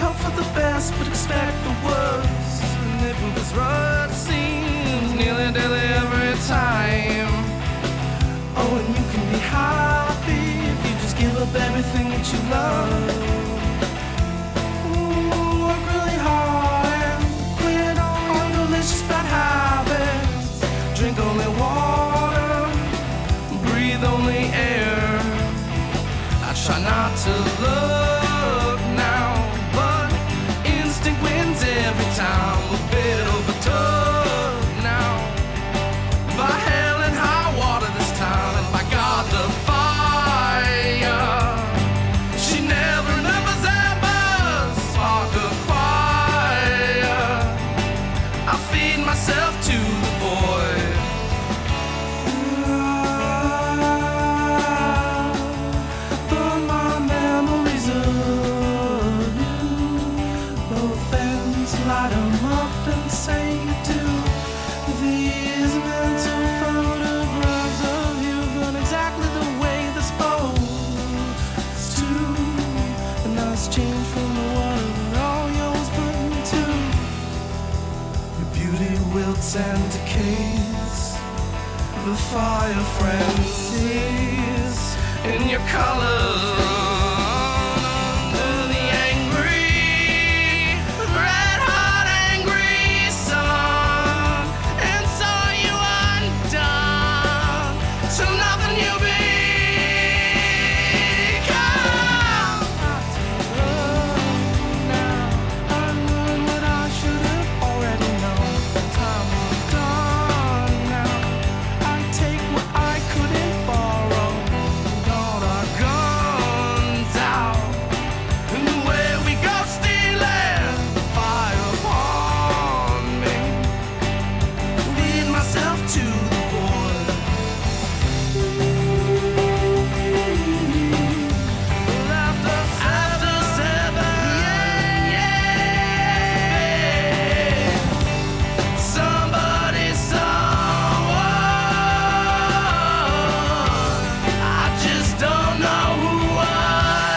hope for the best, but expect the worst. And it was rough, it seems, nearly daily every time. Oh, and you can be happy if you just give up everything that you love. Work really hard, quit all your delicious bad habits. Drink only water, breathe only air. I try not to look now, but instinct wins every time. A bit overtook now, by hell and high water this time, and by God the fire. She never remembers ever spark a choir. I feed myself to the void. But my memories of you, both ends light 'em up and say you do. These mental photographs of you burn exactly the way they're supposed to, and that's changed from the water that all yours put into. Your beauty wilts and decays, the fire frenzies in your colors. Under the angry, red-hot angry sun, and saw you undone, till nothing you become. Now I learned what I should have already known. Time is gone now. I take what I couldn't borrow, got our guns out, and away we go stealing. Fire upon me, feed myself to the void. After 7, yeah. Somebody, someone, I just don't know who I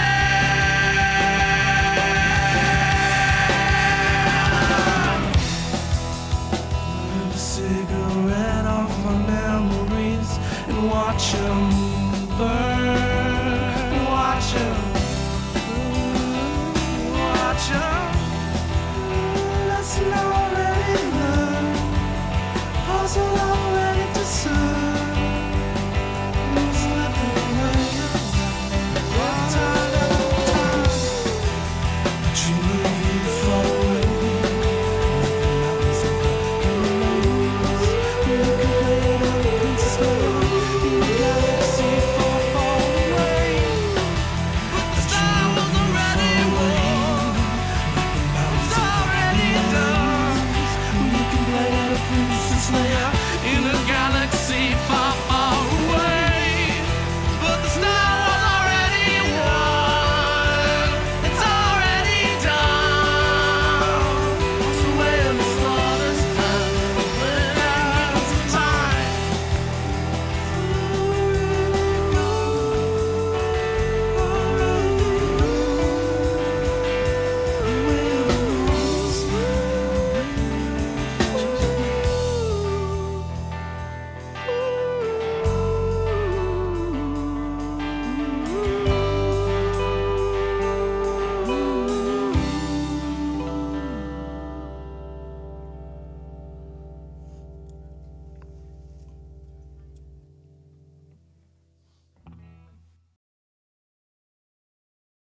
am. Light a cigarette off my memories and watch 'em burn. Watch 'em, watch 'em.